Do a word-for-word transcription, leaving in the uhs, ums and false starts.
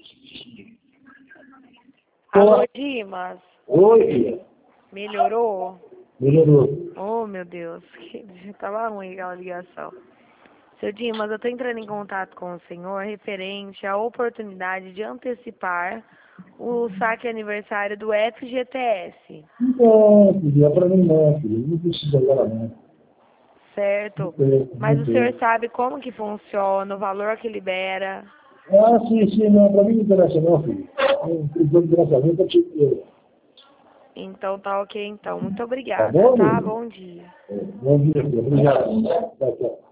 Alô, Dimas? Oi, filha. Melhorou? Melhorou. Oh, meu Deus, que tava ruim aquela ligação. Seu Dimas, eu tô entrando em contato com o senhor referente à oportunidade de antecipar o saque aniversário do F G T S. Não, filha, para mim não, filha. Não precisa agora não. Certo? Não tem, Mas não o senhor tem. sabe como que funciona, o valor que libera? Ah, sim, sim, não. Para mim não interessa não, filho. Não precisa de lançamento, eu te digo. Então tá ok, então. Muito Tá obrigada, bom, tá? meu? Bom dia. É, bom dia, filho. Obrigado. Tchau, tchau.